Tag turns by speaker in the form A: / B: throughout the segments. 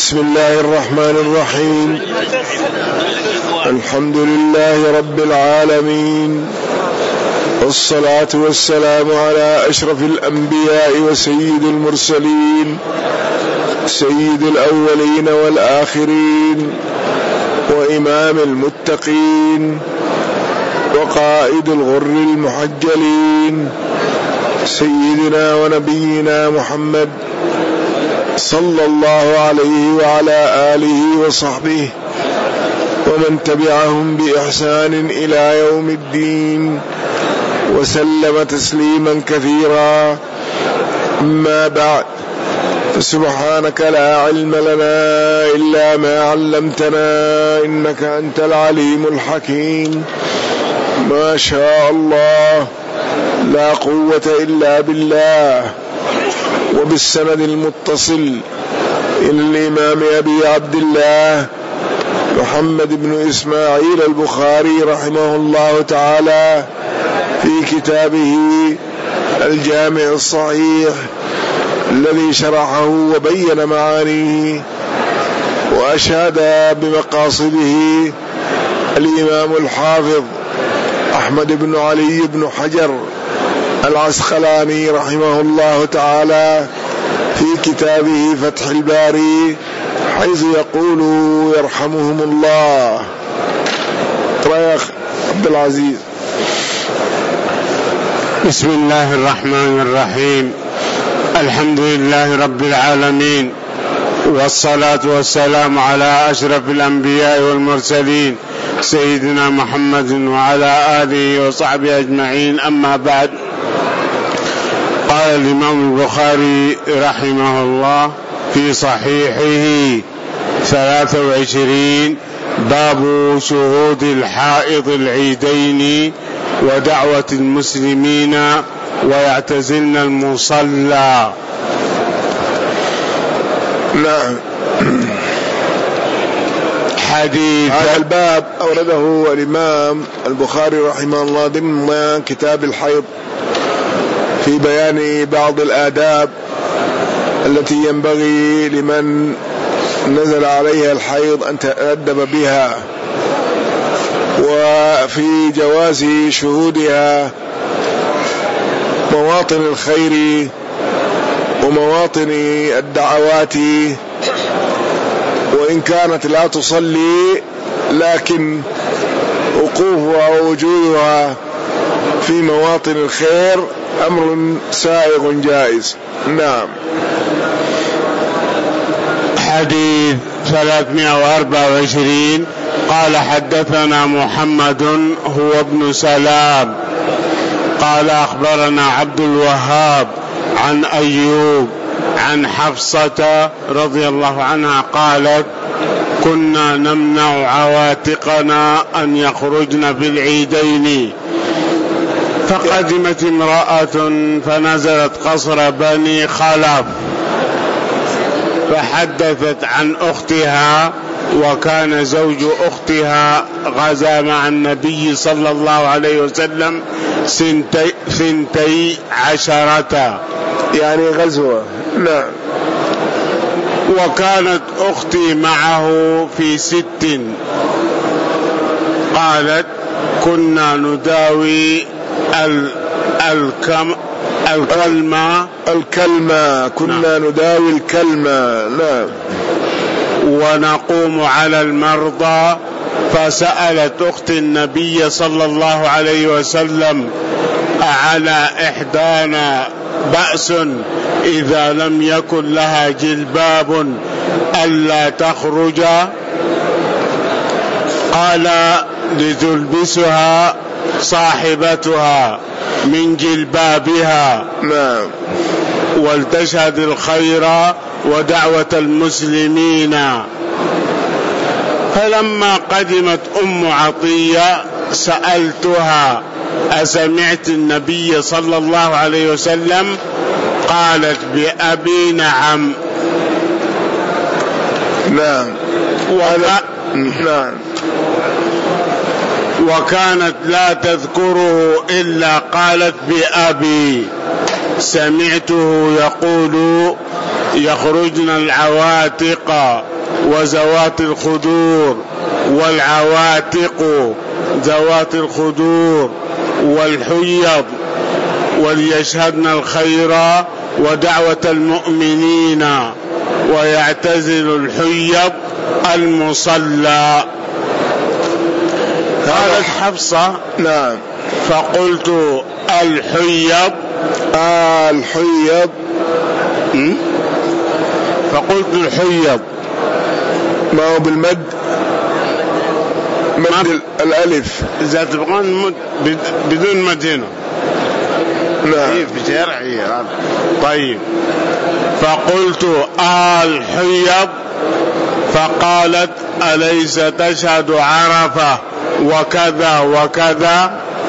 A: بسم الله الرحمن الرحيم. الحمد لله رب العالمين، والصلاة والسلام على أشرف الأنبياء وسيد المرسلين، سيد الأولين والآخرين، وإمام المتقين، وقائد الغر المحجلين، سيدنا ونبينا محمد صلى الله عليه وعلى آله وصحبه ومن تبعهم بإحسان إلى يوم الدين، وسلم تسليما كثيرا. أما بعد، فسبحانك لا علم لنا إلا ما علمتنا، إنك أنت العليم الحكيم. ما شاء الله، لا قوة إلا بالله. وبالسند المتصل إلى الإمام أبي عبد الله محمد بن إسماعيل البخاري رحمه الله تعالى في كتابه الجامع الصحيح الذي شرحه وبين معانيه وأشاد بمقاصده الإمام الحافظ أحمد بن علي بن حجر العسقلاني رحمه الله تعالى في كتابه فتح الباري، حيث يقول يرحمهم الله. يا عبد العزيز.
B: بسم الله الرحمن الرحيم. الحمد لله رب العالمين، والصلاة والسلام على أشرف الأنبياء والمرسلين سيدنا محمد وعلى آله وصحبه أجمعين. أما بعد، قال الإمام البخاري رحمه الله في صحيحه 23: باب شهود الحائض العيدين ودعوة المسلمين ويعتزلن المصلى.
A: نعم.
B: حديث
A: هذا الباب أورده الإمام البخاري رحمه الله ضمن كتاب الحيض، في بيان بعض الآداب التي ينبغي لمن نزل عليها الحيض أن تأدب بها، وفي جواز شهودها مواطن الخير ومواطن الدعوات، وإن كانت لا تصلي لكن وقوفها ووجودها في مواطن الخير أمر سائغ جائز. نعم.
B: حديث 324. قال حدثنا محمد هو ابن سلام قال أخبرنا عبد الوهاب عن أيوب عن حفصة رضي الله عنها قالت: كنا نمنع عواتقنا أن يخرجن في العيدين، فقدمت امرأة فنزلت قصر بني خلف فحدثت عن أختها، وكان زوج أختها غزا مع النبي صلى الله عليه وسلم 12
A: يعني غزوة. نعم.
B: وكانت أختي معه في 6. قالت: كنا نداوي
A: الكلمة كنا نداوي الكلمة. نعم.
B: ونقوم على المرضى، فسألت أخت النبي صلى الله عليه وسلم: أعلى إحدانا بأس إذا لم يكن لها جلباب ألا تخرج؟ قال: لتلبسها صاحبتها من جلبابها.
A: نعم.
B: ولتشهد الخير ودعوة المسلمين. فلما قدمت أم عطية سألتها: أسمعت النبي صلى الله عليه وسلم؟ قالت: بأبي نعم.
A: نعم. نعم.
B: وكانت لا تذكره إلا قالت: بأبي. سمعته يقول: يخرجن العواتق وذوات الخدور والعواتق ذوات الخدور والحيض وليشهدن الخير ودعوة المؤمنين ويعتزل الحيض المصلى. قالت حفصة
A: نعم.
B: فقلت الحيض
A: الحيض
B: فقلت الحيض
A: ما هو بالمد، مد الألف
B: إذا تبغون بدون مد هنا.
A: نعم.
B: في شرعي. طيب فقلت الحيض فقالت أليس تشهد عرفة وكذا وكذا.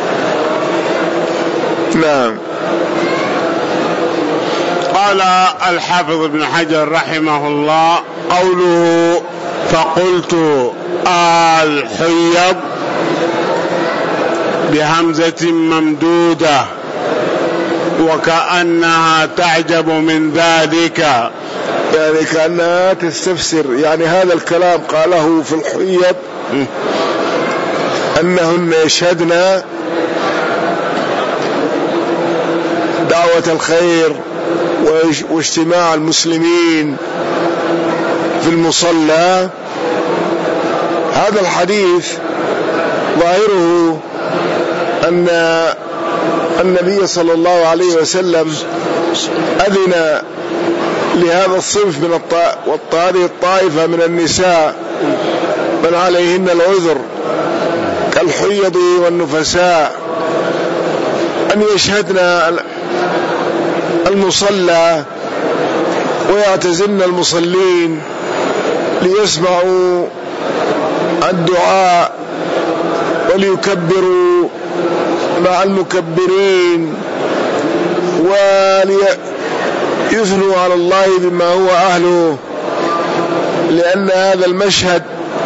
A: نعم.
B: قال الحافظ ابن حجر رحمه الله قوله فقلت الحيض بهمزة ممدودة وكأنها تعجب من ذلك،
A: يعني كأنها تستفسر، يعني هذا الكلام قاله في الحيض أنهن يشهدن دعوة الخير واجتماع المسلمين في المصلى. هذا الحديث ظاهره أن النبي صلى الله عليه وسلم أذن لهذا الصنف من هذه الطائفة من النساء من عليهن العذر كالحيض والنفساء أن يشهدن المصلى ويعتزلن المصلين ليسمعوا الدعاء وليكبروا مع المكبرين وليثنوا على الله بما هو أهله، لأن هذا المشهد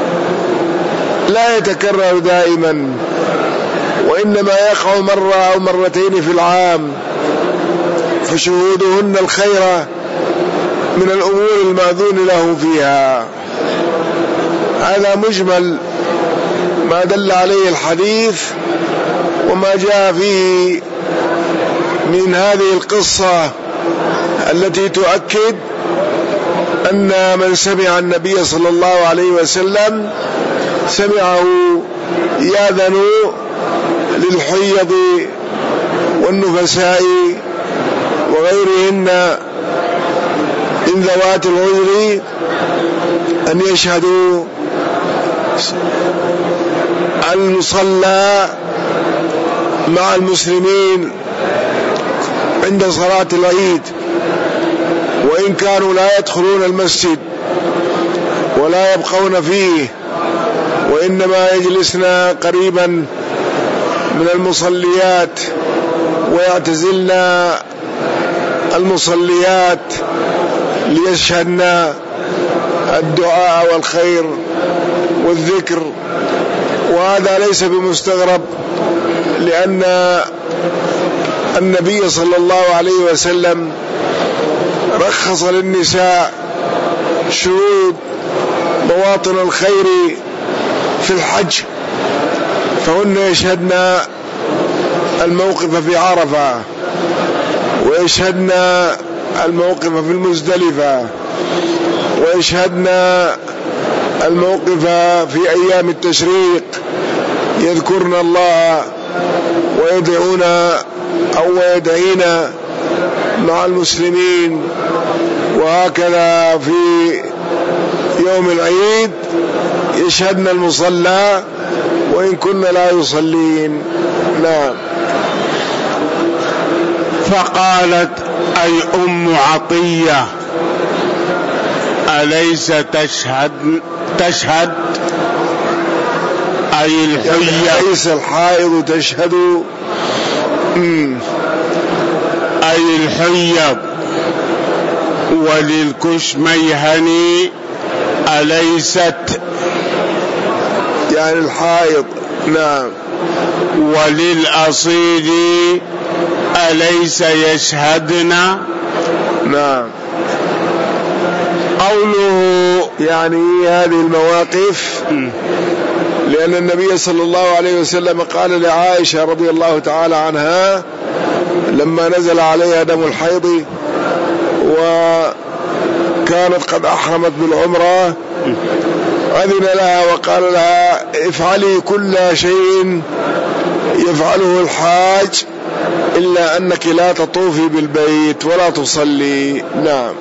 A: لا يتكرر دائما وإنما يقع مرة أو مرتين في العام، فشهودهن الخير من الأمور المأذون له فيها. هذا مجمل ما دل عليه الحديث وما جاء فيه من هذه القصة التي تؤكد أن من سمع النبي صلى الله عليه وسلم سمعه يأذن للحيض والنفساء وغيرهن من ذوات العذر أن يشهدوا المصلى مع المسلمين عند صلاة العيد، وإن كانوا لا يدخلون المسجد ولا يبقون فيه وإنما يجلسن قريبا من المصليات ويعتزلن المصليات ليشهدن الدعاء والخير والذكر. وهذا ليس بمستغرب، لأن النبي صلى الله عليه وسلم رخص للنساء شهود مواطن الخير في الحج، فهن يشهدن الموقف في عرفة ويشهدن الموقف في المزدلفة ويشهدن الموقف في أيام التشريق، يذكرن الله ويدعون أو يدعين مع المسلمين، وهكذا في يوم العيد يشهدن المصلى وإن كنا لا يصلين. نعم.
B: فقالت أي أم عطية أليس تشهد أي الحيض
A: أليس الحائض تشهد
B: أي الحيض وللكشميهن أليست
A: يعني الحائض. نعم.
B: وللأصيل أليس يشهدن.
A: نعم.
B: قوله
A: يعني هذه المواقف، لأن النبي صلى الله عليه وسلم قال لعائشة رضي الله تعالى عنها لما نزل عليها دم الحيض وكانت قد أحرمت بالعمرة، أذن لها وقال لها افعلي كل شيء يفعله الحاج إلا أنك لا تطوفي بالبيت ولا تصلي. نعم.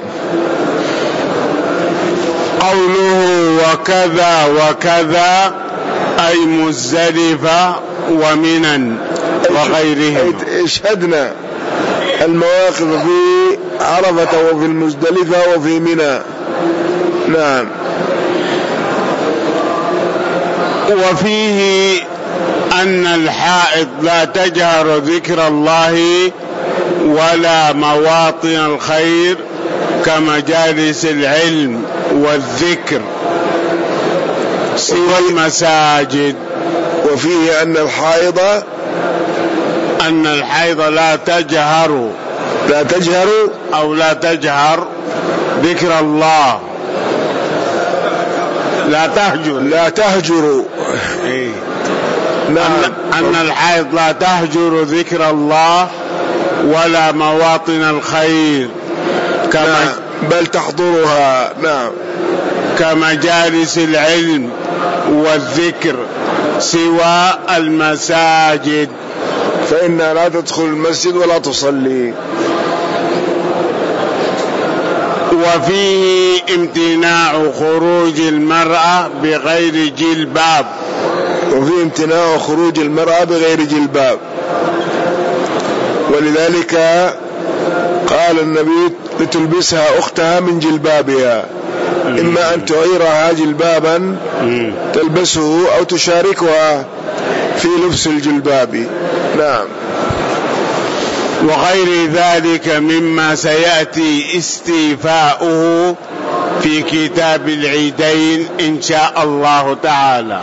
B: قوله وكذا وكذا أي مزدلفة ومنى وغيرهم.
A: اشهدنا المواقف في عرفة وفي المزدلفة وفي منى. نعم.
B: وفيه أن الحائض لا تجهر ذكر الله ولا مواطن الخير كمجالس العلم والذكر سوى المساجد.
A: وفيه أن الحائض لا تجهر
B: أو لا تجهر ذكر الله، لا تهجر
A: إيه؟ نعم.
B: أن الحائض لا تهجر ذكر الله ولا مواطن الخير
A: نعم. بل تحضرها. نعم.
B: كمجالس العلم والذكر سوى المساجد،
A: فإنها لا تدخل المسجد ولا تصلي.
B: وفيه امتناع خروج المرأة بغير جلباب.
A: وفيه امتناع خروج المرأة بغير جلباب، ولذلك قال النبي لتلبسها أختها من جلبابها، إما أن تعيرها جلبابا تلبسه أو تشاركها في لبس الجلباب. نعم.
B: وغير ذلك مما سيأتي استيفاؤه في كتاب العيدين إن شاء الله تعالى.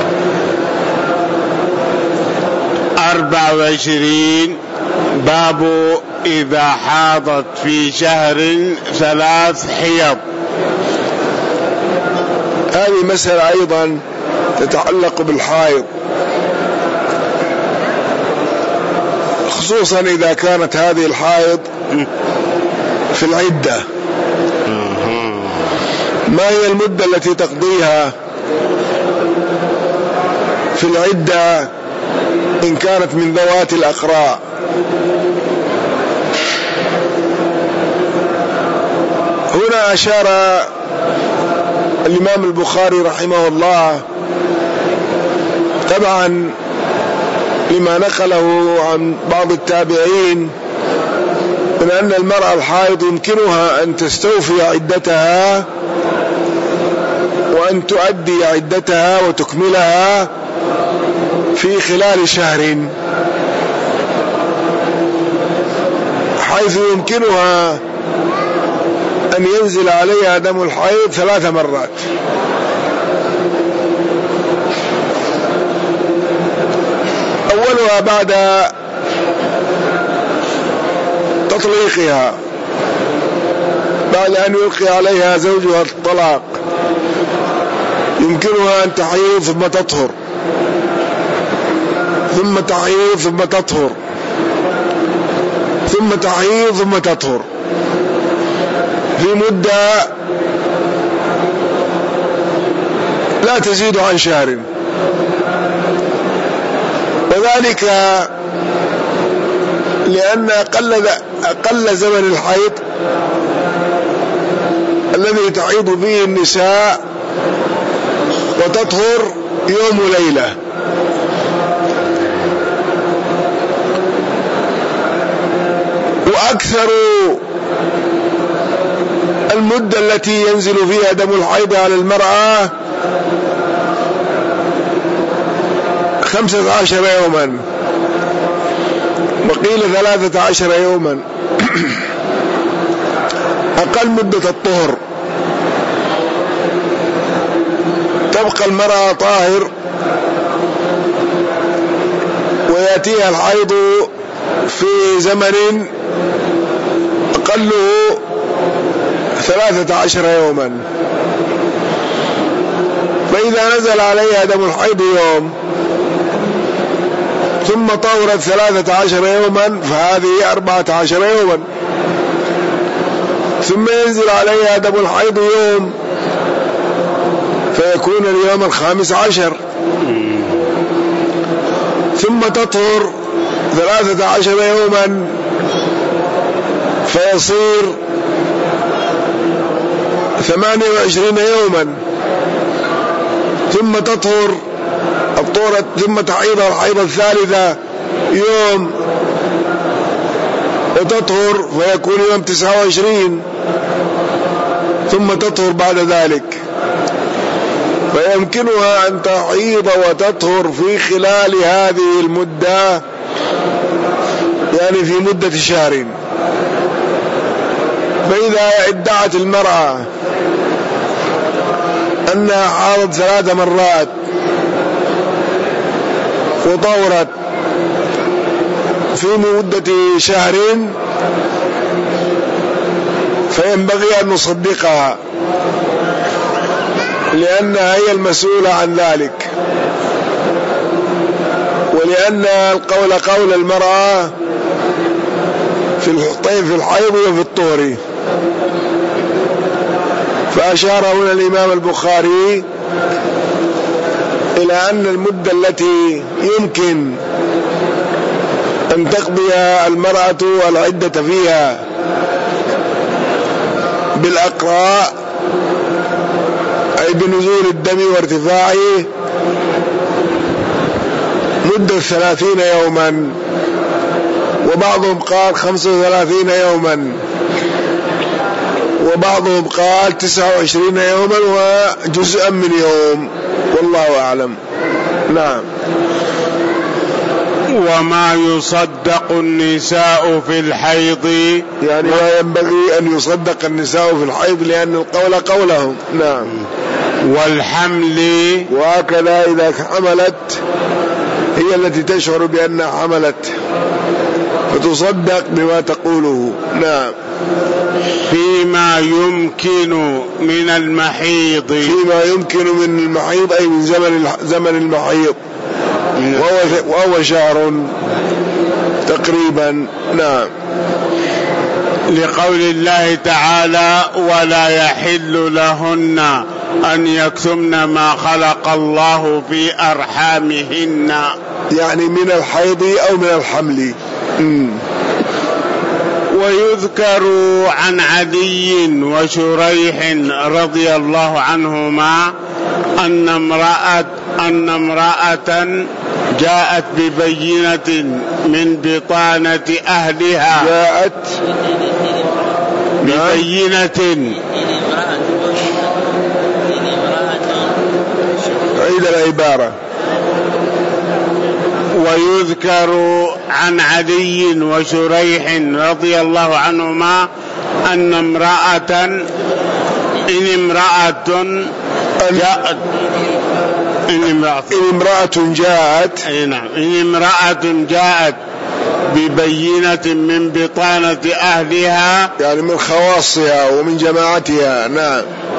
B: 24 باب إذا حاضت في شهر 3 حيض.
A: هذه مسألة أيضا تتعلق بالحائض، خصوصا إذا كانت هذه الحائض في العدة. ما هي المدة التي تقضيها في العدة إن كانت من ذوات الأقراء؟ هنا أشار الإمام البخاري رحمه الله طبعا لما نقله عن بعض التابعين من أن المرأة الحائض يمكنها أن تستوفي عدتها وأن تؤدي عدتها وتكملها في خلال شهر، حيث يمكنها أن ينزل عليها دم الحيض 3 مرات. أولها بعد تطليقها، بعد أن يلقي عليها زوجها الطلاق، يمكنها أن تحيض ثم تطهر، ثم تحيض ثم تطهر، ثم تحيض ثم تطهر في مدة لا تزيد عن شهر. وذلك لأن أقل زمن الحيض الذي تعيض فيه النساء وتطهر يوم وليلة، وأكثر المدة التي ينزل فيها دم الحيض على المرأة 15 يوما، وقيل 13 يوما. أقل مدة الطهر تبقى المرأة طاهر ويأتيها الحيض في زمن أقله 13 يوما، فإذا نزل عليها دم الحيض يوم ثم طهرت 13 يوما فهذه 14 يوما، ثم ينزل عليها دم الحيض يوم فيكون اليوم 15، ثم تطهر 13 يوما فيصير 28 يوما، ثم تطهر الطهرة، ثم تحيض الحيضة الثالثة يوم وتطهر فيكون يوم 29، ثم تطهر بعد ذلك، فيمكنها أن تحيض وتطهر في خلال هذه المدة، يعني في مدة شهر. فإذا ادعت المرأة أنها حاضت 3 مرات وطهرت في مدة شهر فينبغي أن نصدقها، لأنها هي المسؤولة عن ذلك، ولأن القول قول المرأة في الحيض وفي الطهر. فأشار هنا الإمام البخاري إلى أن المدة التي يمكن أن تقضي المرأة العدة فيها بالأقراء أي بنزول الدم وارتفاعه مدة 30 يوما، وبعضهم قال 35 يوما، وبعضهم قال 29 يوما وجزءا من يوم، والله أعلم. نعم.
B: وما يصدق النساء في الحيض،
A: يعني لا ينبغي أن يصدق النساء في الحيض لأن القول قولهم. نعم.
B: والحمل،
A: وهكذا إذا حملت هي التي تشعر بأنها حملت فتصدق بما تقوله. نعم.
B: فيما يمكن من المحيض،
A: فيما يمكن من المحيض أي من زمن المحيض، وهو شهر تقريبا. نعم.
B: لقول الله تعالى: ولا يحل لهن أن يكتمن ما خلق الله في أرحامهن،
A: يعني من الحيض أو من الحمل.
B: ويذكر عن علي وشريح رضي الله عنهما أن امرأة جاءت ببينة من بطانة أهلها،
A: جاءت
B: ببينة.
A: عيد العبارة.
B: ويذكر عن علي وشريح رضي الله عنهما أن امرأة جاءت ببينة من بطانة أهلها،
A: يعني من خواصها ومن جماعتها. نعم.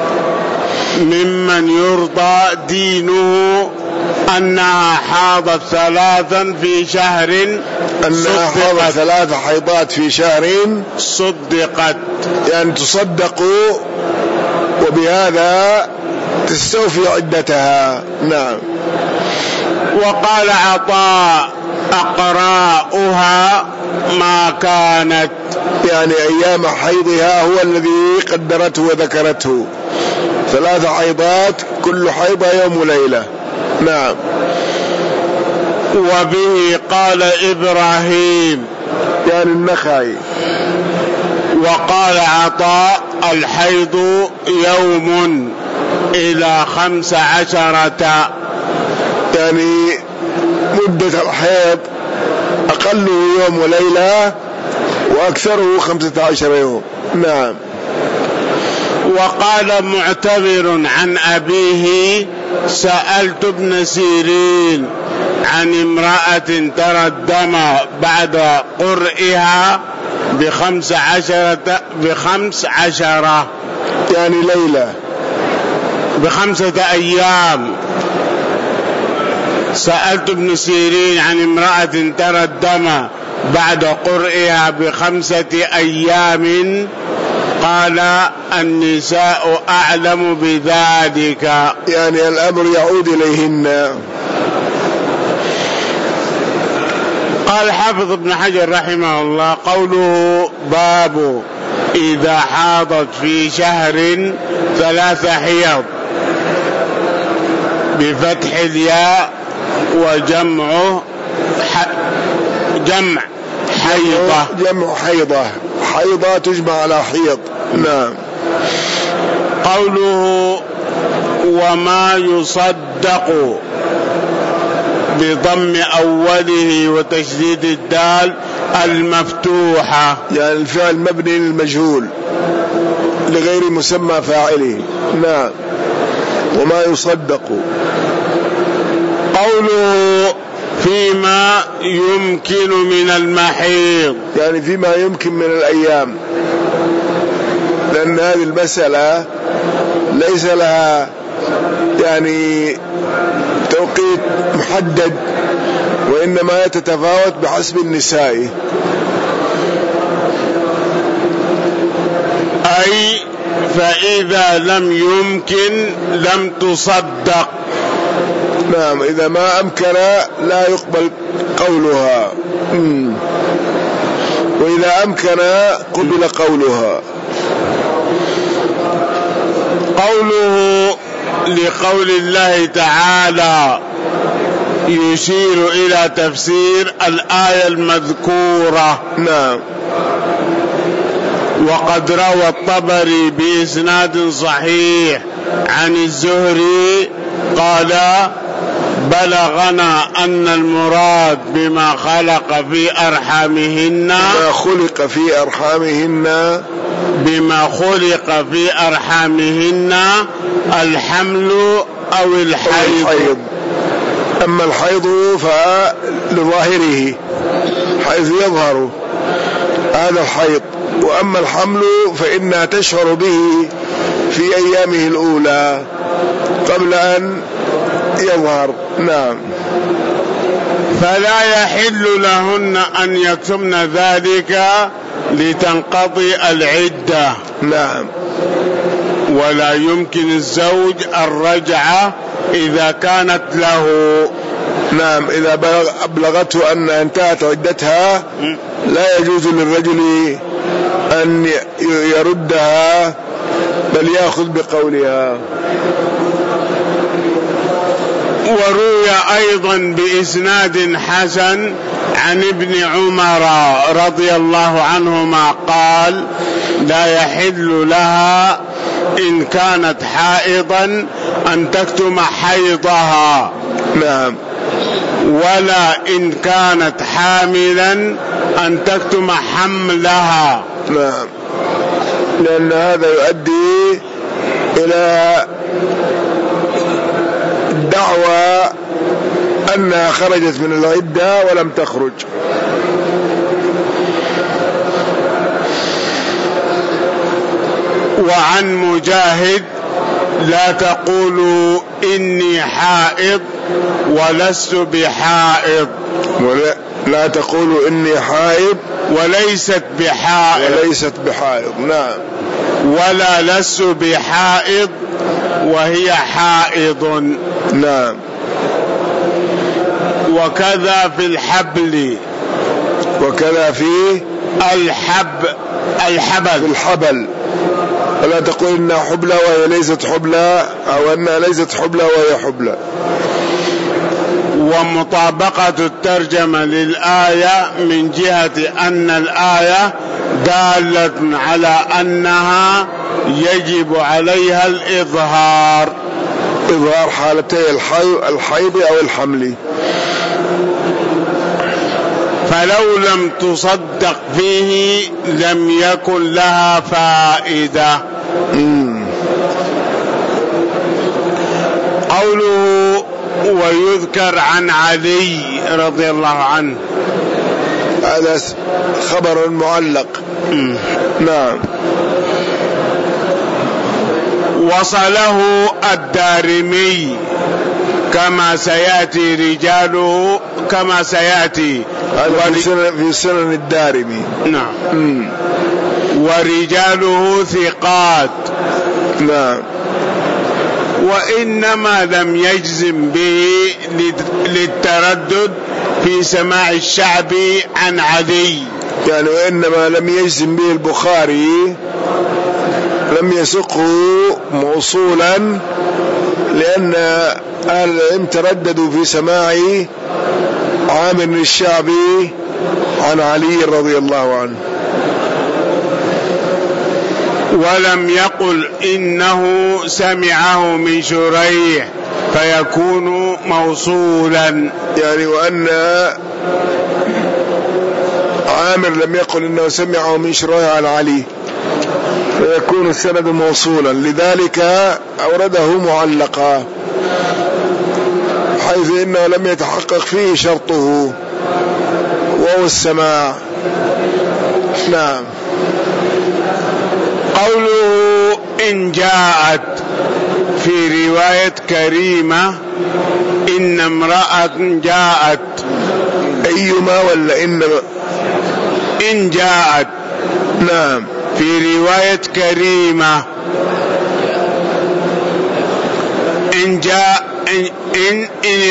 B: ممن يرضى دينه أنها حاضت 3 في شهر،
A: أنها حاضت 3 حيضات في شهر
B: صدقت،
A: يعني تصدق وبهذا تستوفي عدتها. نعم.
B: وقال عطاء: أقراؤها ما كانت،
A: يعني أيام حيضها هو الذي قدرته وذكرته، 3 حيضات كل حيضة يوم وليلة. نعم.
B: وبه قال إبراهيم،
A: يعني النخعي.
B: وقال عطاء: الحيض يوم إلى 15،
A: يعني مدة الحيض أقله يوم وليلة وأكثره 15 يوم. نعم.
B: وقال معتبر عن أبيه: سألت ابن سيرين عن امرأة ترى الدم بعد قرئها ب15، يعني
A: ليلة
B: ب5 أيام. سألت ابن سيرين عن امرأة ترى الدم بعد قرئها ب5 أيام، قال النساء أعلم بذلك،
A: يعني الأمر يعود إليهن.
B: قال حافظ ابن حجر رحمه الله: قوله باب إذا حاضت في شهر 3 حيض بفتح الياء وجمعه جمع حيضة.
A: جمع حيضة، حيضة تجمع على حيض. نعم.
B: قوله وما يصدق بضم أوله وتشديد الدال المفتوحة،
A: يعني الفعل مبني للمجهول لغير مسمى فاعله. نعم. وما يصدق.
B: قوله فيما يمكن من المحيض،
A: يعني فيما يمكن من الأيام، لأن هذه المسألة ليس لها يعني توقيت محدد، وإنما تتفاوت بحسب النساء.
B: أي فإذا لم يمكن لم تصدق.
A: نعم. إذا ما أمكن لا يقبل قولها، وإذا أمكن قبل قولها.
B: قوله لقول الله تعالى يشير إلى تفسير الآية المذكورة.
A: نعم.
B: وقد روى الطبري بإسناد صحيح عن الزهري قال بلغنا أن المراد بما خلق في أرحامهن، بما خلق في أرحامهن الحمل أو الحيض.
A: أما الحيض فلظاهره حيث يظهر هذا الحيض، وأما الحمل فإنها تشعر به في أيامه الأولى قبل أن يظهر. نعم.
B: فلا يحل لهن أن يكتمن ذلك لتنقضي العدة.
A: نعم.
B: ولا يمكن الزوج الرجعة إذا كانت له.
A: نعم. إذا أبلغته أن انتهت عدتها لا يجوز للرجل أن يردها، بل يأخذ بقولها.
B: وروي أيضا بإسناد حسن عن ابن عمر رضي الله عنهما قال لا يحل لها إن كانت حائضا أن تكتم حيضها.
A: نعم.
B: ولا إن كانت حاملا أن تكتم حملها.
A: نعم. لأن هذا يؤدي إلى دعوى أنها خرجت من العدة ولم تخرج.
B: وعن مجاهد لا تقولوا إني حائض ولست بحائض.
A: لا تقولوا إني حائض
B: وليست بحائض.
A: نعم.
B: ولا لست بحائض وهي حائض.
A: نعم.
B: وكذا في الحبل.
A: وكذا في الحبل. ولا تقول إنها حبلى وهي ليست حبلى، أو أنها ليست حبلى وهي حبلى.
B: ومطابقة الترجمة للآية من جهة أن الآية دالة على أنها يجب عليها الإظهار
A: حالتي الحيض أو الحمل.
B: فلو لم تصدق فيه لم يكن لها فائدة. قوله ويذكر عن علي رضي الله عنه،
A: هذا خبر معلق. نعم.
B: وصله الدارمي كما سيأتي رجاله كما سيأتي
A: في سنن الدارمي.
B: نعم. ورجاله ثقات.
A: نعم.
B: وإنما لم يجزم به للتردد في سماع الشعبي عن علي،
A: يعني وإنما لم يجزم به البخاري، لم يسقه موصولا، لأن أهل العلم ترددوا في سماع عامر الشعبي عن علي رضي الله عنه.
B: ولم يقل إنه سمعه من شريح فيكون موصولا،
A: يعني وأن عامر لم يقل إنه سمعه من شريح عن علي فيكون السند موصولا، لذلك أورده معلقا حيث إنه لم يتحقق فيه شرطه وهو السماع. نعم.
B: قوله إن جاءت في رواية كريمة إن امرأة جاءت،
A: أيما ولا
B: إن جاءت.
A: نعم.
B: في رواية كريمة إن جاء إن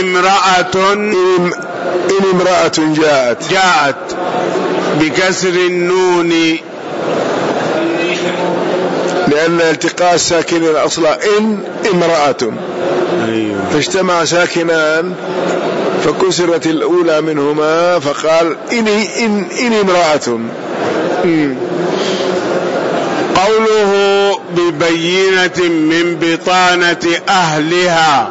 B: امرأة جاءت بكسر النون،
A: لأن التقاء الساكنين أصلا إن امرأة، فاجتمع ساكنان فكسرت الأولى منهما فقال إن امرأة.
B: قوله ببينة من بطانة أهلها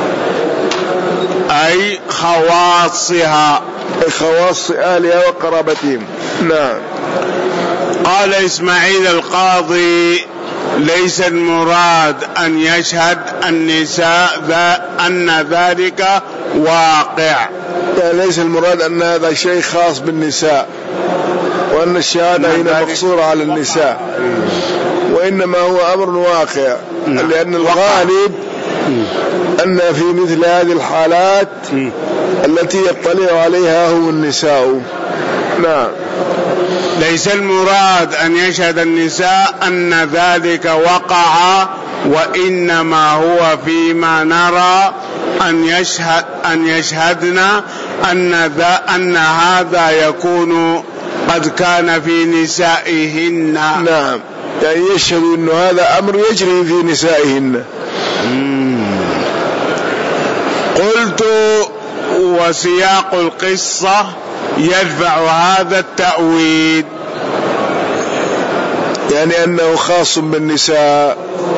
B: أي خواصها،
A: خواص أهلها وقرابتهم. نعم.
B: قال إسماعيل القاضي ليس المراد أن يشهد النساء أن ذلك واقع،
A: ليس المراد أن هذا شيء خاص بالنساء وأن الشهادة هنا مقصورة على النساء، وإنما هو أمر واقع، لأن الغالب أن في مثل هذه الحالات التي يطلع عليها هم النساء. نعم.
B: ليس المراد أن يشهد النساء أن ذلك وقع، وإنما هو فيما نرى أن يشهدنا أن هذا يكون قد كان في نسائهن.
A: نعم. يعني يشهدوا أن هذا أمر يجري في نسائهن.
B: قلت وسياق القصة يدفع هذا التأويل،
A: يعني أنه خاص بالنساء.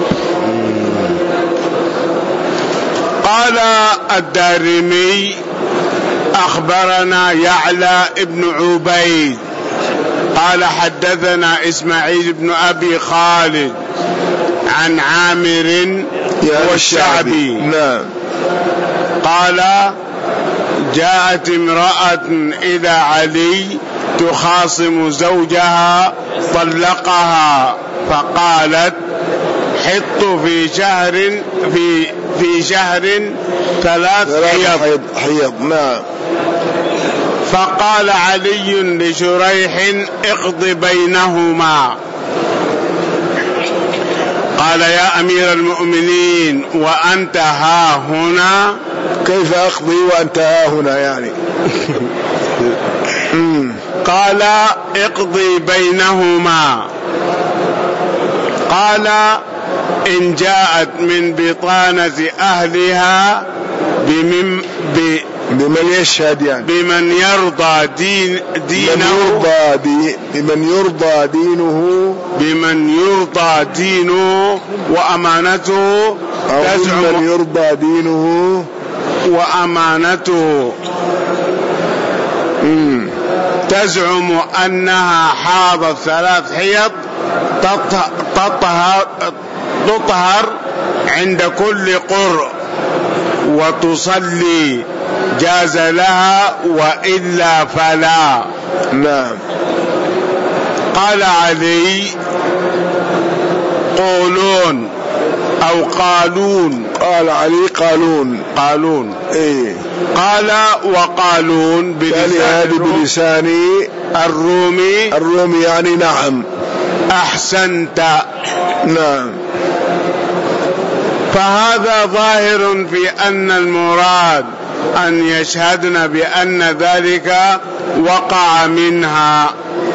B: قال الدارمي أخبرنا يعلى ابن عبيد قال حدثنا إسماعيل بن أبي خالد عن عامر والشعبي.
A: نعم.
B: قال جاءت امرأة إلى علي تخاصم زوجها طلقها، فقالت حط في شهر 3
A: حيض. نعم.
B: فقال علي لشريح اقض بينهما. قال يا أمير المؤمنين وأنت ها هنا؟
A: كيف أقضي وأنت ها هنا يعني؟
B: قال اقضي بينهما. قال إن جاءت من بطانة أهلها
A: بمن يشهد، يعني
B: بمن يرضى بمن يرضى دينه وأمانته،
A: بمن يرضى دينه
B: وأمانته، تزعم أنها حاضت 3 حيض تطهر عند كل قرء وتصلي، جاز لها وإلا فلا.
A: نعم.
B: قال علي قولون أو قالون.
A: قال علي قالون. إيه.
B: قال وقالون
A: بلسان الرومي يعني نعم.
B: أحسنت.
A: نعم.
B: فهذا ظاهر في أن المراد أن يشهدن بأن ذلك وقع منها،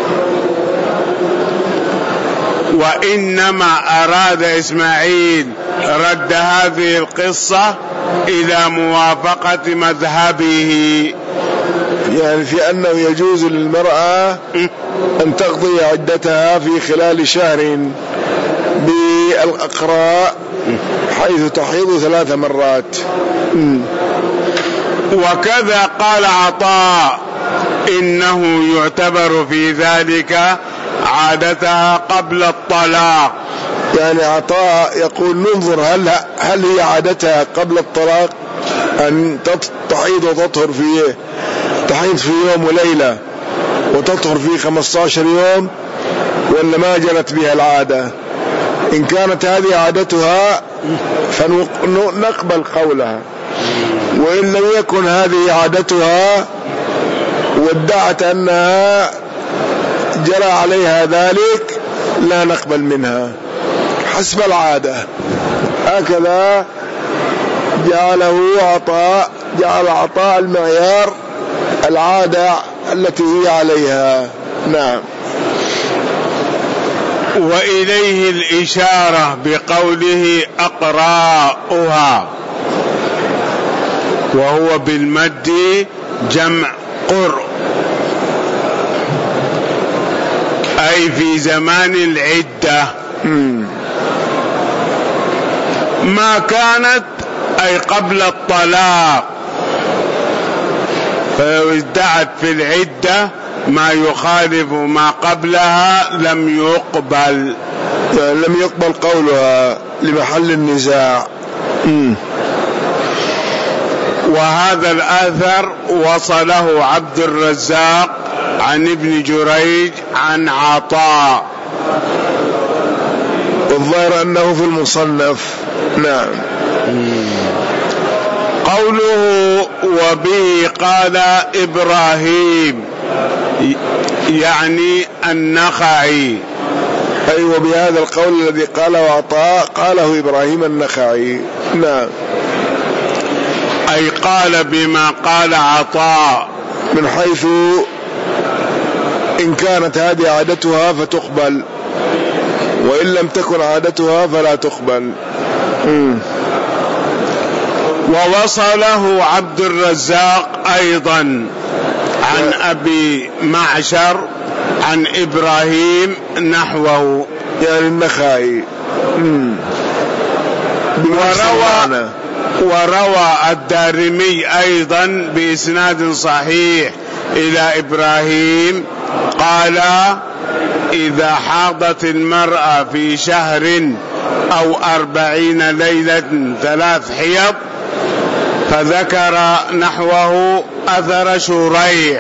B: وإنما أراد إسماعيل رد هذه القصة إلى موافقة مذهبه،
A: يعني في أنه يجوز للمرأة أن تقضي عدتها في خلال شهر بالأقراء حيث تحيض 3 مرات.
B: وكذا قال عطاء إنه يعتبر في ذلك عادتها قبل الطلاق.
A: يعني عطاء يقول ننظر هل هي عادتها قبل الطلاق أن تحيض وتطهر فيه، تحيض في يوم وليلة وتطهر فيه 15 يوم، ولا ما جرت بها العادة. إن كانت هذه عادتها فنقبل قولها، وإن لم يكن هذه عادتها وادعت أنها جرى عليها ذلك لا نقبل منها حسب العادة. هكذا جعل عطاء المعيار العادة التي هي عليها. نعم.
B: وإليه الإشارة بقوله أقراؤها، وهو بالمد جمع قرء، أي في زمان العدة. ما كانت أي قبل الطلاق، فلو ادعت في العدة ما يخالف ما قبلها لم يقبل،
A: يعني لم يقبل قولها لمحل النزاع.
B: وهذا الأثر وصله عبد الرزاق عن ابن جريج عن عطاء،
A: والظاهر أنه في المصنف. نعم.
B: قوله وبه قال إبراهيم يعني النخعي،
A: أي وبهذا القول الذي قاله عطاء قاله إبراهيم النخعي. نعم.
B: أي قال بما قال عطاء،
A: من حيث إن كانت هذه عادتها فتقبل، وإن لم تكن عادتها فلا تقبل.
B: ووصله عبد الرزاق أيضا عن أبي معشر عن إبراهيم نحوه،
A: يعني النخعي.
B: وروى الدارمي أيضا بإسناد صحيح إلى إبراهيم قال إذا حاضت المرأة في شهر أو 40 ليلة 3 حيض، فذكر نحوه أثر شريح،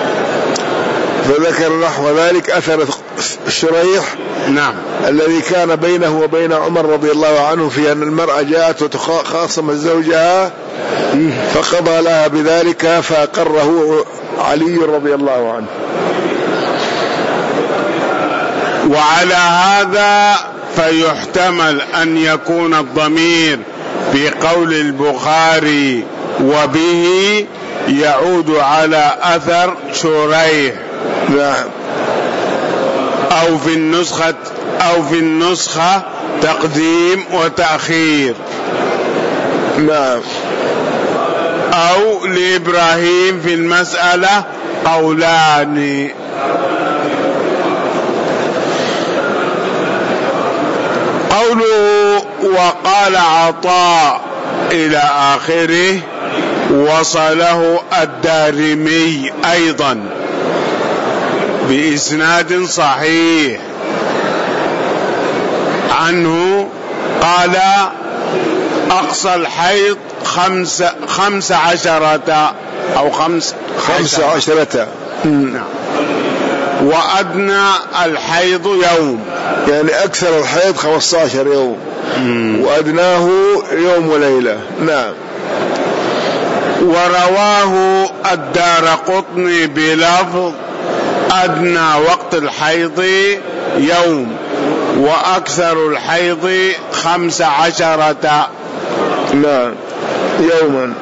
A: فذكر نحو ذلك أثر شريح.
B: نعم.
A: الذي كان بينه وبين عمر رضي الله عنه في أن المرأة جاءت وتخاصم زوجها فقضى لها بذلك فأقره علي رضي الله عنه.
B: وعلى هذا فيحتمل أن يكون الضمير في قول البخاري وبه يعود على أثر شريح.
A: نعم.
B: أو في النسخة تقديم وتأخير.
A: نعم.
B: أو لإبراهيم في المسألة قولان. قوله وقال عطاء إلى آخره وصله الدارمي أيضا بإسناد صحيح عنه قال أقصى الحيض 15 أو
A: 15.
B: وأدنى الحيض يوم.
A: يعني أكثر الحيض 15 يوم وأدناه يوم وليلة. نعم.
B: ورواه الدارقطني بلفظ أدنى وقت الحيض يوم وأكثر الحيض 15
A: نعم يوما.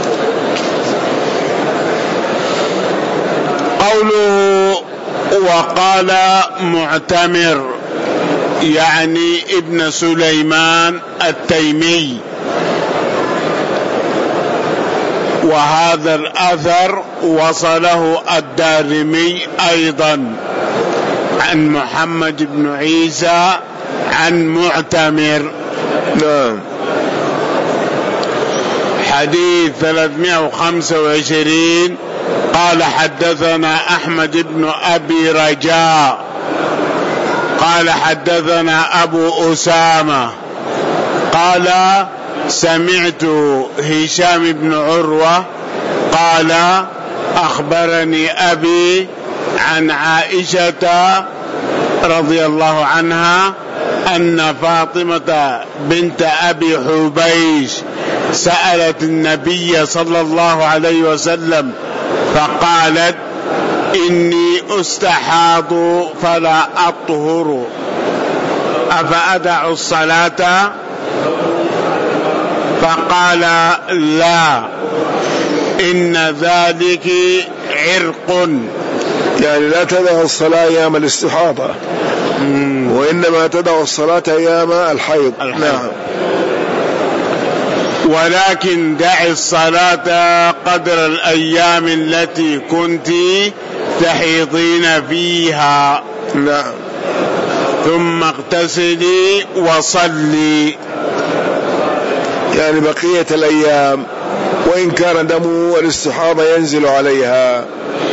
B: قوله وقال معتمر يعني ابن سليمان التيمي، وهذا الأثر وصله الدارمي أيضا عن محمد بن عيسى عن معتمر.
A: نعم.
B: حديث 325 قال حدثنا أحمد بن أبي رجاء قال حدثنا أبو أسامة قال سمعت هشام بن عروة قال أخبرني أبي عن عائشة رضي الله عنها أن فاطمة بنت أبي حبيش سألت النبي صلى الله عليه وسلم فقالت إني أستحاض فلا أطهر أفأدع الصلاة؟ فقال لا إن ذلك عرق،
A: يعني لا تدع الصلاة أيام الاستحاضة وإنما تدع الصلاة أيام الحيض. نعم.
B: ولكن دع الصلاة قدر الأيام التي كنت تحيضين فيها.
A: نعم.
B: ثم اغتسلي وصلي،
A: يعني بقية الأيام وإن كان دم الاستحاضة ينزل عليها.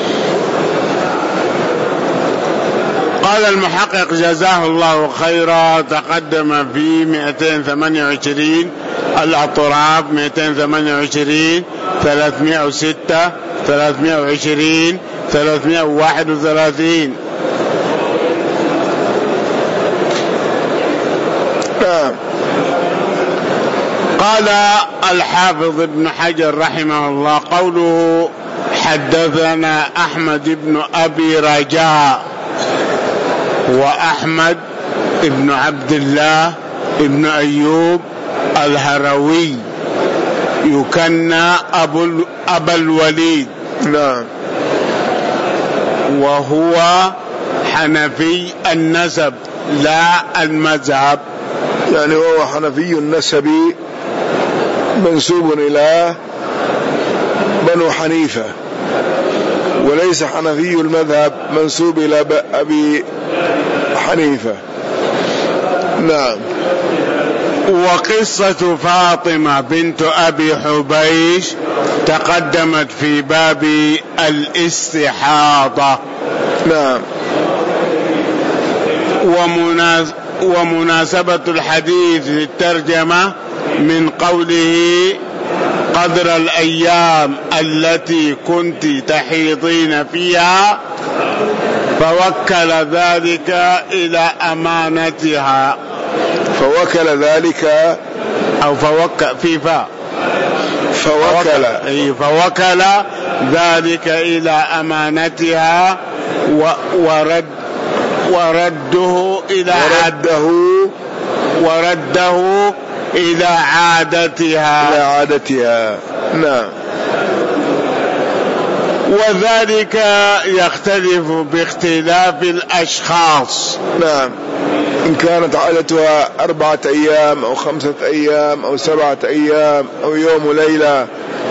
B: قال المحقق جزاه الله خيرا تقدم في 228 الأطراف 228 306 320 331. قال الحافظ ابن حجر رحمه الله قوله حدثنا أحمد بن أبي رجاء وأحمد ابن عبد الله ابن أيوب الهروي يكنى أبا الوليد.
A: نعم.
B: وهو حنفي النسب لا المذهب،
A: يعني هو حنفي النسب منسوب إلى بنو حنيفة، وليس حنفي المذهب منسوب إلى أبي حنيفة. نعم.
B: وقصة فاطمة بنت أبي حبيش تقدمت في باب الاستحاضة.
A: نعم.
B: ومناسبة الحديث للترجمة من قوله قدر الأيام التي كنت تحيضين فيها فوكل ذلك إلى أمانتها.
A: فوكل ذلك
B: أو فوكل في فوكل ذلك إلى أمانتها ورده إلى عادتها.
A: نعم.
B: وذلك يختلف باختلاف الأشخاص.
A: نعم. إن كانت عادتها 4 أيام أو 5 أيام أو 7 أيام أو يوم وليلة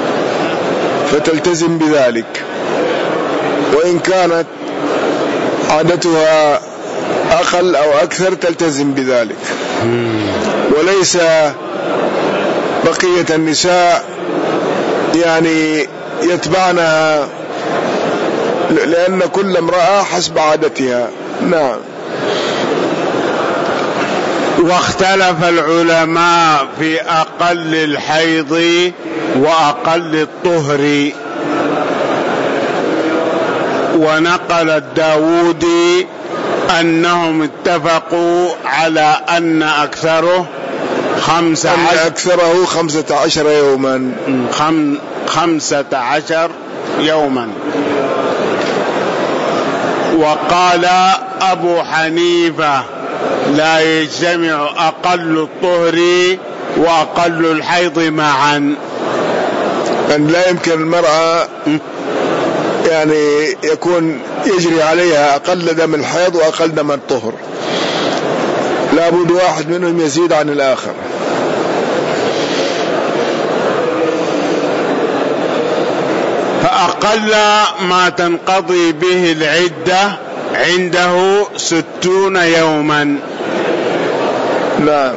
A: فتلتزم بذلك، وإن كانت عادتها أقل أو أكثر تلتزم بذلك. وليس بقية النساء يعني يتبعنها، لأن كل امرأة حسب عادتها. نعم.
B: واختلف العلماء في أقل الحيض وأقل الطهر. ونقل الداودي أنهم اتفقوا على أن أكثره
A: 15 يوما.
B: 15 يوما. وقال أبو حنيفة لا يجتمع أقل الطهر وأقل الحيض معا،
A: أن لا يمكن المرأة يعني يكون يجري عليها أقل دم الحيض وأقل دم الطهر، لابد واحد منهم يزيد عن الآخر.
B: فأقل ما تنقضي به العدة عنده 60 يوما.
A: نعم.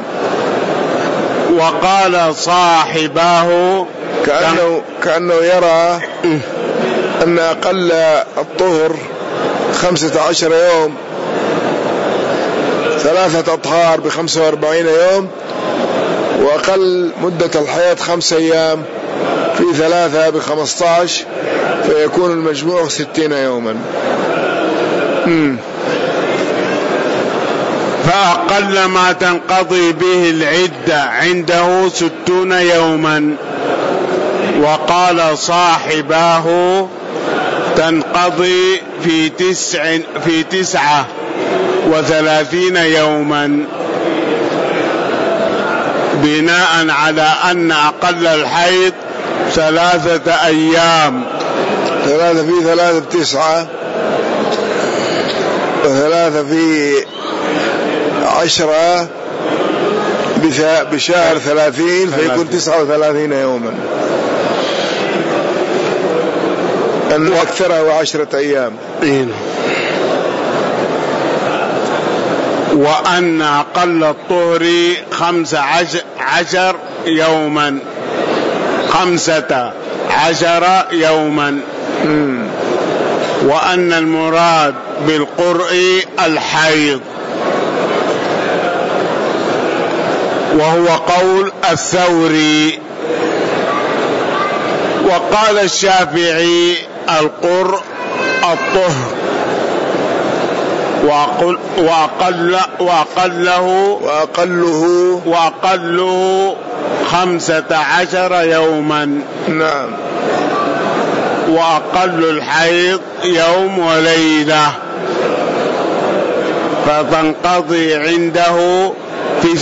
B: وقال صاحباه
A: كأنه يرى أن أقل الطهر 15 يوم، 3 أطهار ب45 يوم، وأقل مدة الحياة 5 أيام في 3 ب15، فيكون المجموع 60 يوما.
B: فأقل ما تنقضي به العدة عنده 60 يوما. وقال صاحباه تنقضي في 39 يوما، بناء على أن أقل الحيض 3 أيام.
A: 3 في 3 ب9، و3 في 10 بشهر 30، فيكون 39 يوما. أن أكثرها 10 أيام.
B: وأن أقل الطهر 15 يوما، 15 يوما. وأن المراد بالقرء الحيض، وهو قول الثوري. وقال الشافعي القرء الطهر، وأقله 15 يوما.
A: نعم.
B: وأقل الحيض يوم وليلة، فتنقضي عنده في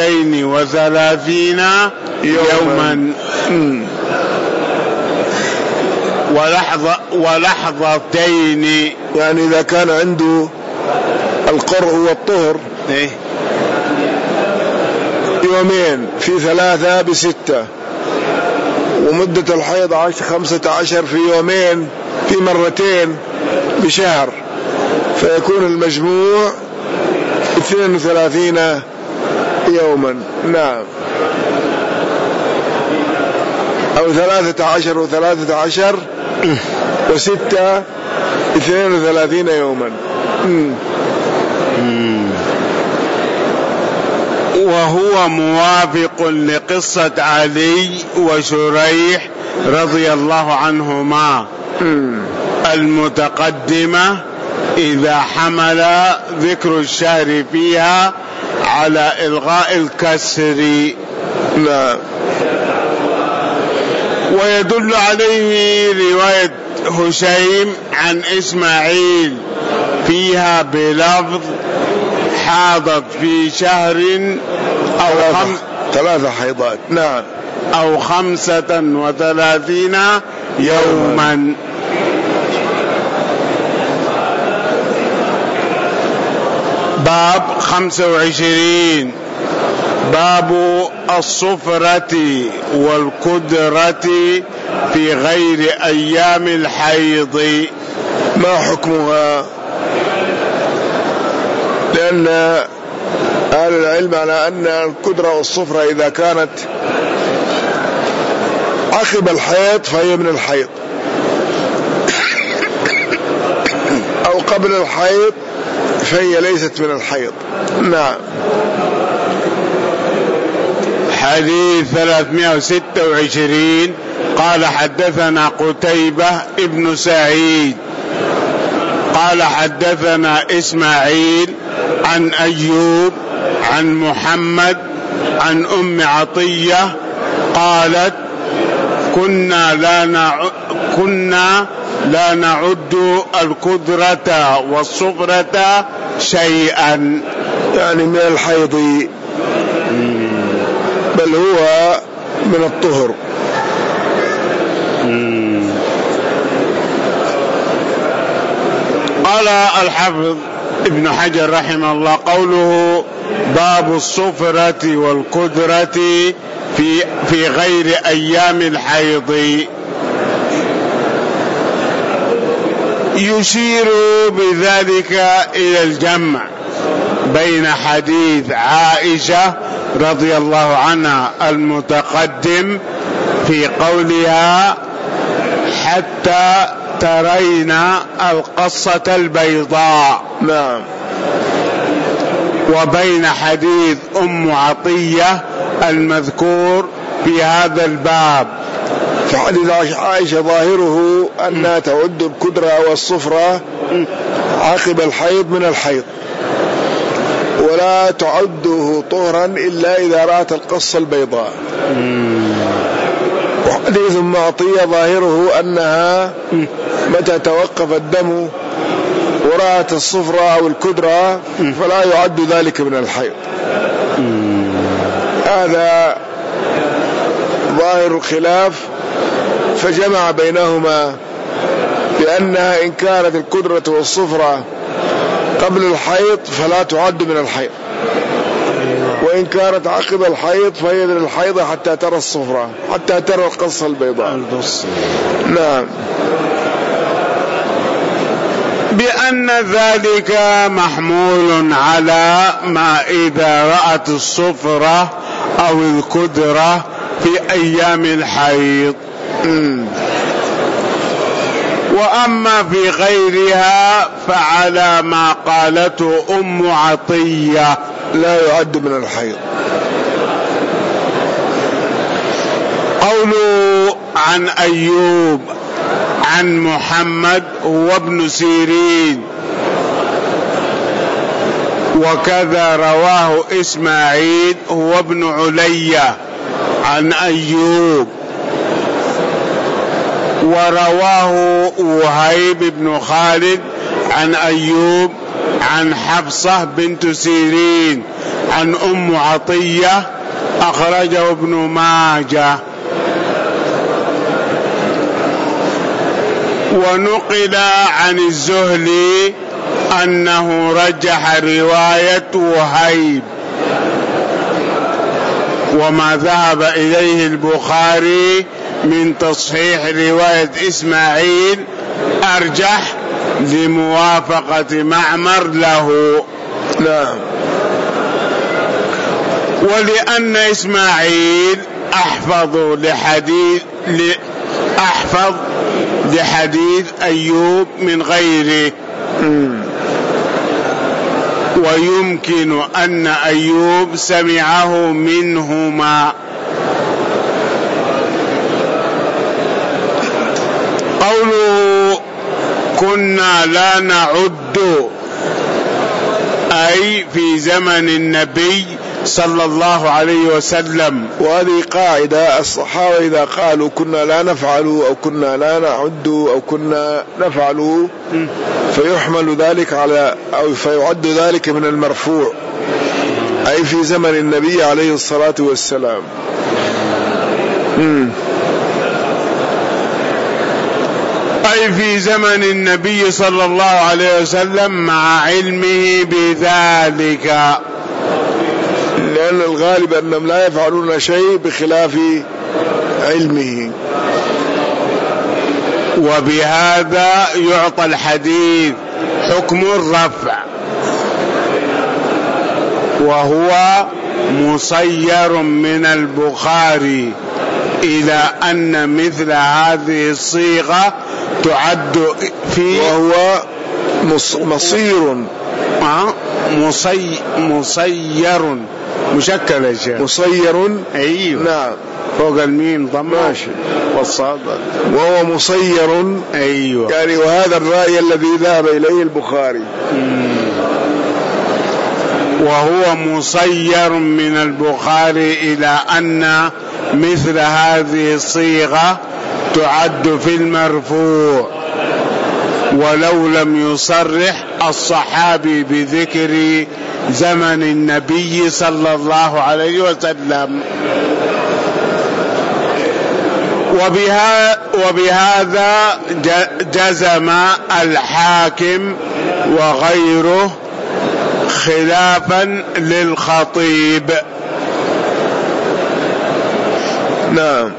B: 32 يوما ولحظتين.
A: يعني إذا كان عنده القرء والطهر يومين في 3 ب6، ومدة الحيض 15 في يومين في مرتين بشهر، فيكون المجموع 32 يوما. نعم. أو 13 و13 و6 32 يوما.
B: وهو موافق لقصة علي وشريح رضي الله عنهما المتقدمة، إذا حمل ذكر الشهر فيها على إلغاء الكسر.
A: نعم.
B: ويدل عليه رواية هشيم عن إسماعيل فيها بلفظ حاضت في شهر أو
A: 3 حيضات. نعم.
B: أو 35 يوما. باب 25. باب الصفرة والقدرة في غير أيام الحيض.
A: ما حكمها؟ لأن أهل العلم على أن القدرة والصفرة إذا كانت عقب الحيض فهي من الحيض، أو قبل الحيض فهي ليست من الحيض. نعم.
B: حديث 326. قال حدثنا قتيبة ابن سعيد قال حدثنا إسماعيل عن أيوب عن محمد عن أم عطية قالت كنا لا نعد القدرة والصفرة شيئا،
A: يعني من الحيض، بل هو من الطهر.
B: قال الحافظ ابن حجر رحمه الله قوله باب الصفرة والقدرة في غير أيام الحيض يشير بذلك إلى الجمع بين حديث عائشة رضي الله عنها المتقدم في قولها حتى ترين القصة البيضاء،
A: نعم،
B: وبين حديث أم عطية المذكور في هذا الباب.
A: فحديث عائشة ظاهره أنها تعد القدرة والصفرة عقب الحيض من الحيض، ولا تعده طهرا إلا إذا رأت القصة البيضاء. وحديث أم عطية ظاهره أنها متى توقف الدم ورأت الصفرة أو القدرة فلا يعد ذلك من الحيض. هذا ظاهر الخلاف، فجمع بينهما بأنها إن كانت القدرة والصفرة قبل الحيض فلا تعد من الحيض، وإن كانت عقب الحيض فهي من الحيض حتى ترى الصفرة، حتى ترى القصة البيضاء. نعم،
B: بأن ذلك محمول على ما إذا رأت الصفرة أو القدرة في أيام الحيض، وأما في غيرها فعلى ما قالته أم عطية
A: لا يعد من الحيض.
B: قوله عن أيوب عن محمد هو ابن سيرين، وكذا رواه إسماعيل هو ابن علية عن أيوب، ورواه وهيب بن خالد عن أيوب عن حفصة بنت سيرين عن أم عطية، أخرجه ابن ماجه. ونقل عن الزهري أنه رجح رواية وهيب، وما ذهب إليه البخاري من تصحيح رواية إسماعيل أرجح لموافقة معمر له.
A: نعم،
B: ولأن إسماعيل أحفظ لحديث أيوب من غيره، ويمكن أن أيوب سمعه منهما. قوله كنا لا نعد أي في زمن النبي صلى الله عليه وسلم.
A: وهذه قاعدة، الصحابة إذا قالوا كنا لا نفعل أو كنا لا نعد أو كنا نفعل فيحمل ذلك على أو فيعد ذلك من المرفوع، أي في زمن النبي عليه الصلاة والسلام.
B: أي في زمن النبي صلى الله عليه وسلم مع علمه بذلك،
A: لأن الغالب أنهم لا يفعلون شيء بخلاف علمه.
B: وبهذا يعطى الحديث حكم الرفع، وهو مصير من البخاري إلى أن مثل هذه الصيغة تعد في،
A: وهو مصير
B: مصير مشكل يا شيخ،
A: مصير.
B: أيوه،
A: نعم،
B: فوق الميم ضمة
A: ماشي.
B: والصاد
A: وهو مصير.
B: أيوة.
A: يعني وهذا الرأي الذي ذهب إليه البخاري.
B: وهو مصير من البخاري إلى أن مثل هذه الصيغة تعد في المرفوع، ولو لم يصرح الصحابي بذكر زمن النبي صلى الله عليه وسلم. وبهذا جزم الحاكم وغيره خلافا للخطيب.
A: نعم.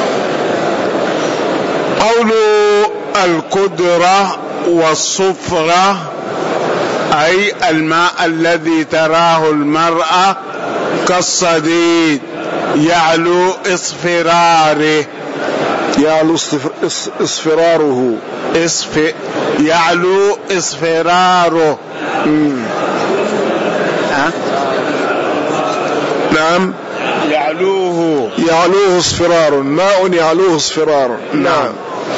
B: قول القدرة والصفرة أي الماء الذي تراه المرأة كالصديد يعلو اصفراره،
A: يعلو اصفراره،
B: يعلو اصفراره.
A: نعم.
B: يعلوه
A: اصفرار، ماء يعلوه اصفرار. نعم.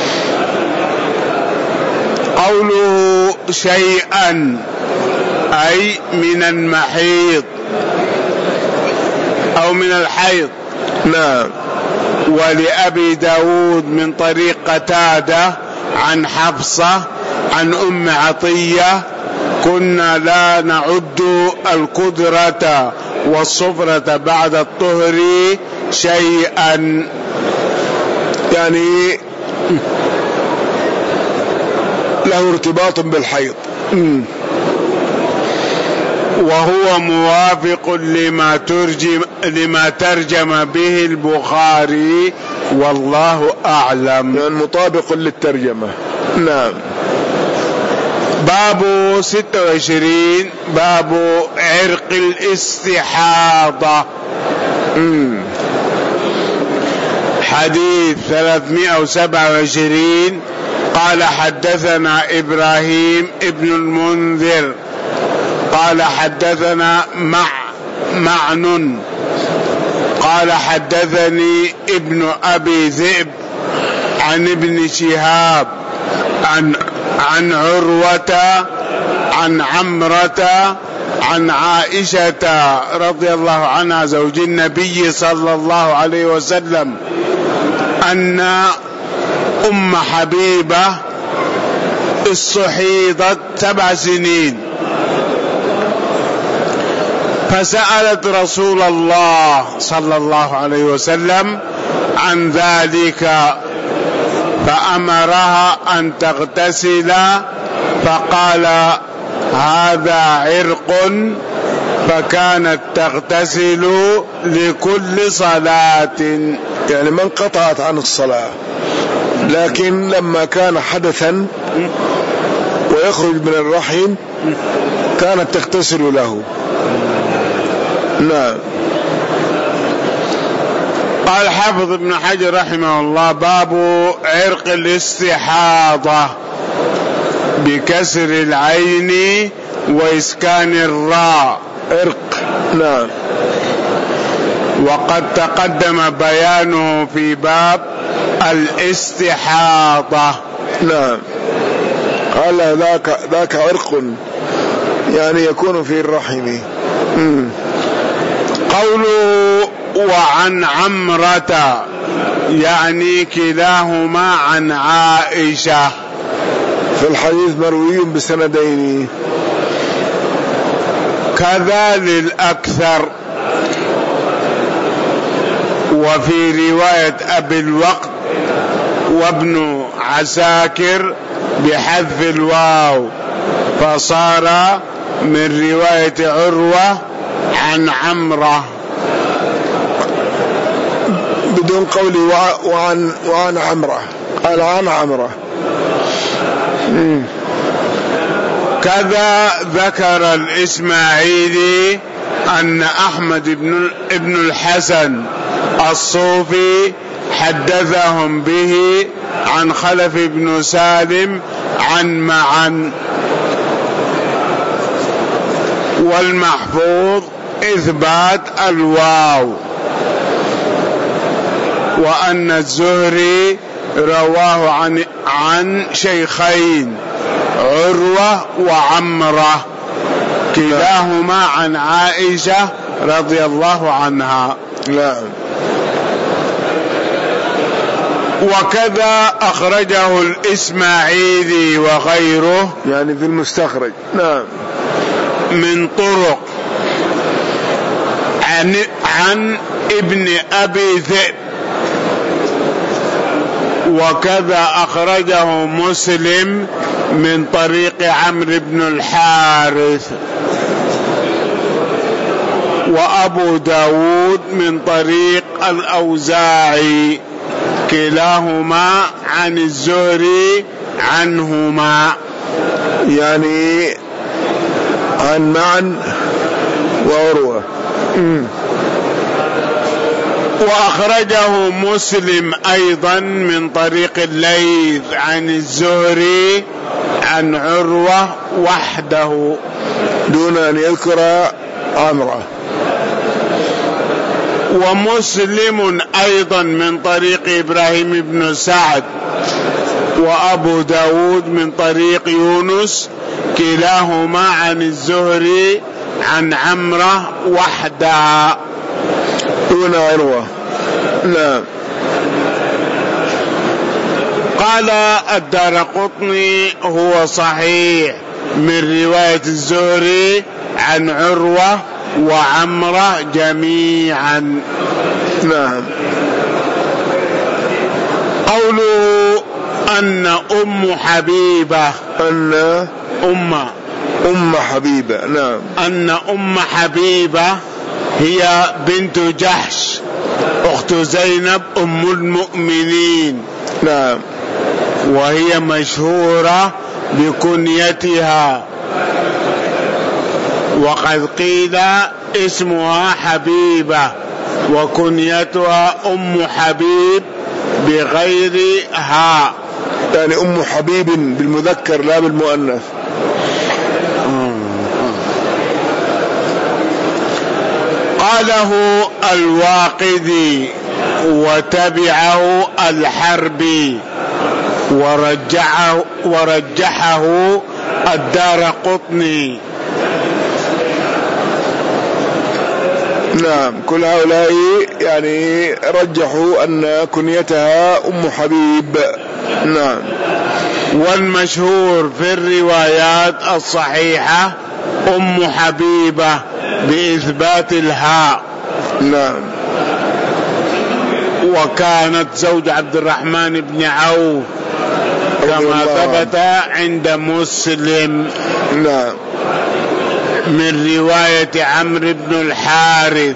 B: قوله شيئا أي من المحيض أو من الحيض.
A: نعم.
B: ولأبي داود من طريق قتادة عن حفصة عن أم عطية كنا لا نعد القدرة والصفرة بعد الطهر شيئا،
A: يعني له ارتباط بالحيض.
B: وهو موافق لما ترجم به البخاري والله أعلم،
A: يعني مطابق للترجمة. نعم.
B: باب 26 باب عرق الاستحاضة. حديث 327 قال حدثنا إبراهيم ابن المنذر قال حدثنا معن قال حدثني ابن أبي ذئب عن ابن شهاب عن عروة عن عمرة عن عائشة رضي الله عنها زوج النبي صلى الله عليه وسلم أن أم حبيبة استحيضت 7 سنين، فسألت رسول الله صلى الله عليه وسلم عن ذلك فأمرها أن تغتسل، فقال هذا عرق، فكانت تغتسل لكل صلاة.
A: يعني ما انقطعت عن الصلاة، لكن لما كان حدثا ويخرج من الرحم كانت تغتسل له. نعم.
B: قال حافظ ابن حجر رحمه الله باب عرق الاستحاضة بكسر العين وإسكان الراء عرق.
A: نعم.
B: وقد تقدم بيانه في باب الاستحاضة.
A: نعم. قال ذاك عرق يعني يكون في الرحم.
B: قوله وعن عمرة يعني كلاهما عن عائشة،
A: في الحديث مروي بسندين
B: كذا للأكثر. وفي رواية أبي الوقت وابن عساكر بحذف الواو، فصار من رواية عروة عن عمرة
A: بدون قولي وعن عمرة، قال عن عمرة.
B: كذا ذكر الإسماعيلي أن أحمد ابن الحسن الصوفي حدثهم به عن خلف بن سالم عن معن، والمحفوظ إثبات الواو. وأن الزهري رواه عن شيخين عروة وعمرة كلاهما عن عائشة رضي الله عنها.
A: نعم.
B: وكذا أخرجه الإسماعيلي وغيره
A: يعني في المستخرج. نعم.
B: من طرق عن ابن أبي ذئب. وكذا أخرجه مسلم من طريق عمرو بن الحارث، وأبو داود من طريق الأوزاعي كلاهما عن الزهري عنهما،
A: يعني عن معن وعروة.
B: وأخرجه مسلم أيضا من طريق الليث عن الزهري عن عروة وحده
A: دون أن يذكر عمرة.
B: ومسلم أيضا من طريق إبراهيم بن سعد، وأبو داود من طريق يونس كلاهما عن الزهري عن عمرة وحدها
A: دون عروة. لا.
B: قال الدارقطني هو صحيح من رواية الزهري عن عروة وعمرة جميعا.
A: نعم.
B: قوله أن أم حبيبة،
A: أن أم حبيبة. نعم.
B: أن أم حبيبة هي بنت جحش أخت زينب أم المؤمنين.
A: نعم.
B: وهي مشهورة بكنيتها، وقد قيل اسمها حبيبة وكنيتها أم حبيب بغير ها،
A: يعني أم حبيب بالمذكر لا بالمؤنث.
B: قاله الواقدي وتبعه الحربي ورجحه الدارقطني.
A: نعم. كل هؤلاء يعني رجحوا أن كنيتها أم حبيب. نعم.
B: والمشهور في الروايات الصحيحة أم حبيبة بإثبات الهاء.
A: نعم.
B: وكانت زوج عبد الرحمن بن عوف كما ثبت عند مسلم.
A: نعم.
B: من رواية عمرو بن الحارث.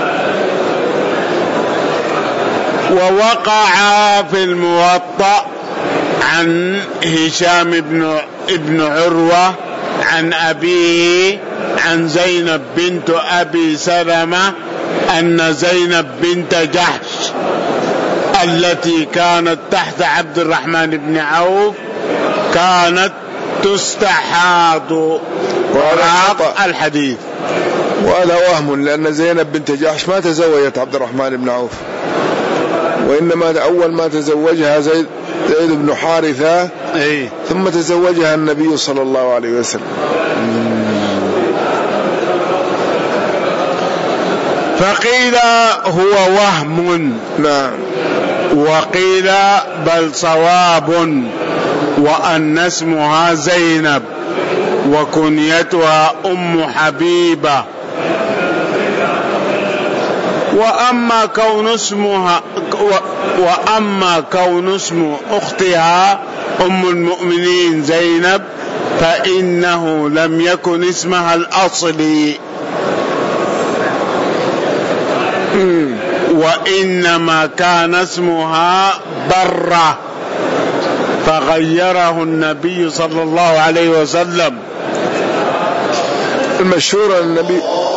B: ووقع في الموطأ عن هشام بن عروة عن أبيه عن زينب بنت أبي سلمة أن زينب بنت جحش التي كانت تحت عبد الرحمن بن عوف كانت تستحاض. وهذا الحديث
A: وهذا وهم، لأن زينب بنت جحش ما تزوجت عبد الرحمن بن عوف، وإنما أول ما تزوجها زيد بن حارثة، ثم تزوجها النبي صلى الله عليه وسلم.
B: فقيل هو وهم.
A: نعم.
B: وقيل بل صواب، وأن اسمها زينب وكنيتها أم حبيبة. وأما كون اسم أختها أم المؤمنين زينب فإنه لم يكن اسمها الأصلي، وإنما كان اسمها برة فغيره النبي صلى الله عليه وسلم.
A: المشهور النبي